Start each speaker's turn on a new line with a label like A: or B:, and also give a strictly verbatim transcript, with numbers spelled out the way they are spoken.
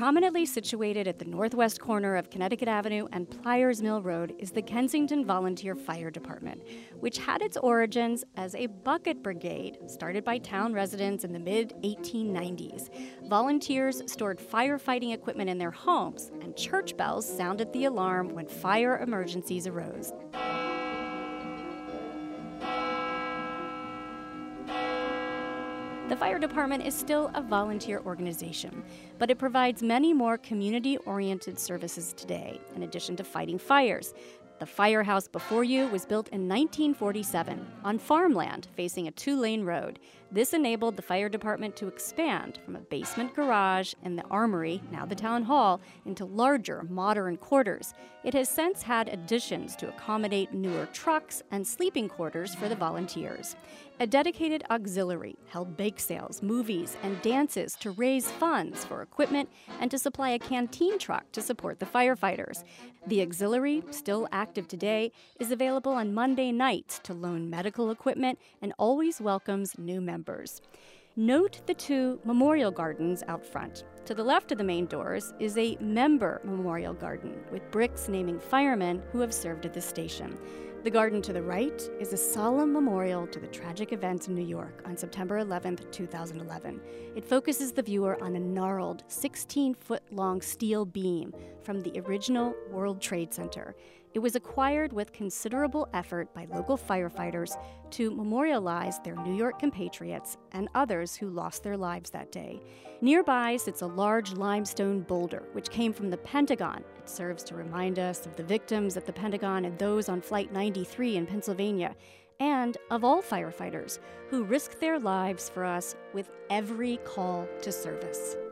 A: Prominently situated at the northwest corner of Connecticut Avenue and Pliers Mill Road is the Kensington Volunteer Fire Department, which had its origins as a bucket brigade started by town residents in the mid eighteen nineties. Volunteers stored firefighting equipment in their homes, and church bells sounded the alarm when fire emergencies arose. The fire department is still a volunteer organization, but it provides many more community-oriented services today, in addition to fighting fires. The firehouse before you was built in nineteen forty-seven on farmland facing a two-lane road. This enabled the fire department to expand from a basement garage and the armory, now the town hall, into larger, modern quarters. It has since had additions to accommodate newer trucks and sleeping quarters for the volunteers. A dedicated auxiliary held bake sales, movies, and dances to raise funds for equipment and to supply a canteen truck to support the firefighters. The auxiliary, still active today, is available on Monday nights to loan medical equipment and always welcomes new members. Note the two memorial gardens out front. To the left of the main doors is a member memorial garden with bricks naming firemen who have served at this station. The garden to the right is a solemn memorial to the tragic events in New York on September eleventh, two thousand eleven. It focuses the viewer on a gnarled sixteen-foot-long steel beam from the original World Trade Center. It was acquired with considerable effort by local firefighters to memorialize their New York compatriots and others who lost their lives that day. Nearby sits a large limestone boulder, which came from the Pentagon. It serves to remind us of the victims at the Pentagon and those on Flight ninety-three in Pennsylvania, and of all firefighters who risked their lives for us with every call to service.